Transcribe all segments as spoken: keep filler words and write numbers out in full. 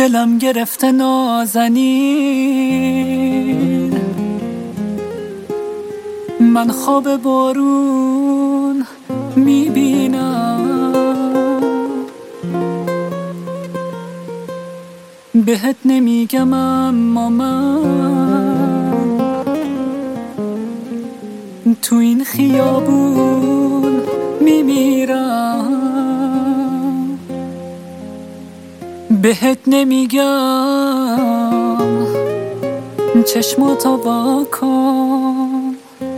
دلم گرفته نازنین، من خواب بارون میبینم، بهت نمیگم اما من تو این خیابون میمیرم، بهت نمیگم چشماتو وا کن،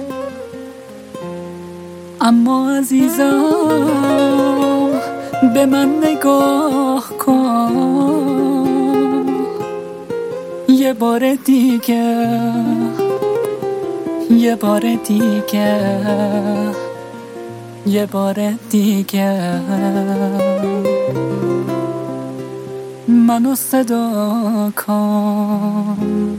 اما عزیزم به من نگاه کن یه بار دیگه، یه بار دیگه، یه بار دیگه منو صدا کن.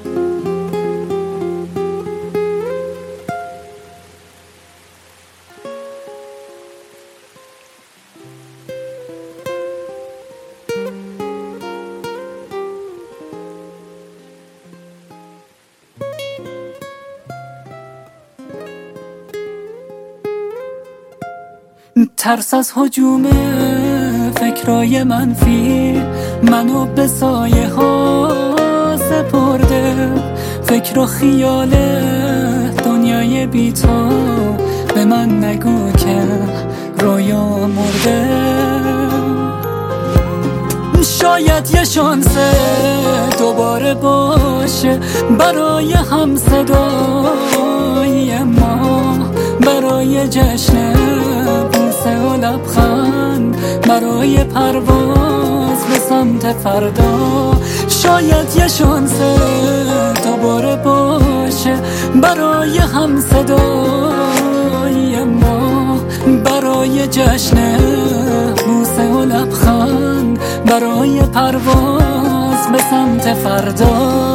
ترس از هجوم فکرای منفی منو به سایه ها سپرده، فکر و خیال دنیای بی تو به من نگو که رویا مرده. شاید یه شانس دوباره باشه برای هم صدای ما، برای جشن بوسه و لبخند، برای پرواز به سمت فردا. شاید یه شانس دوباره باشه برای هم صدای ما، برای جشن بوسه و لبخند، برای پرواز به سمت فردا.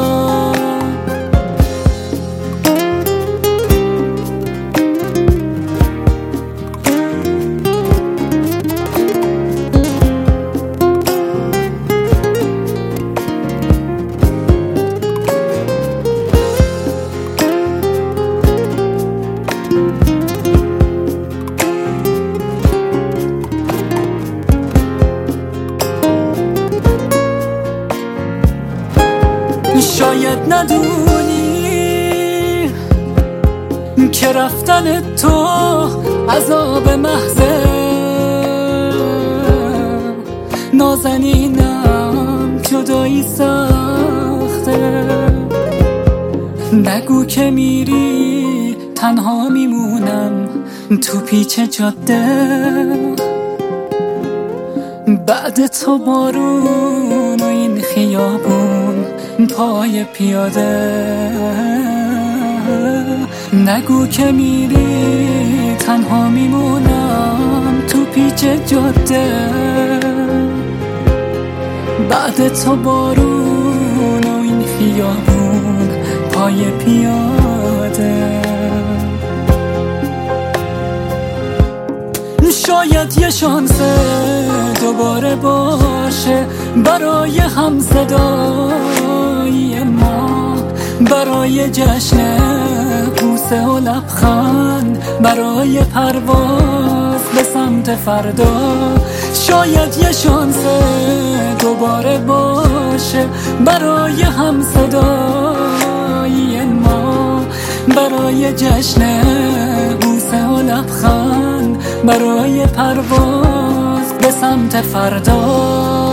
شاید ندونی که رفتن تو عذاب محضه، نازنینم جدایی سخته، نگو که میری تنها میمونم تو پیچ جاده، بعد تو بارون و این خیابون پای پیاده. نگو که میری تنها میمونم تو پیچ جاده، بعد تو بارون و این خیابون پای پیاده. شاید یه شانس دوباره باشه برای هم صدای ما، برای جشن بوسه و لبخند، برای پرواز به سمت فردا. شاید یه شانس دوباره باشه برای هم صدای ما، برای جشن بوسه و لبخند، برای پرواز به سمت فردا.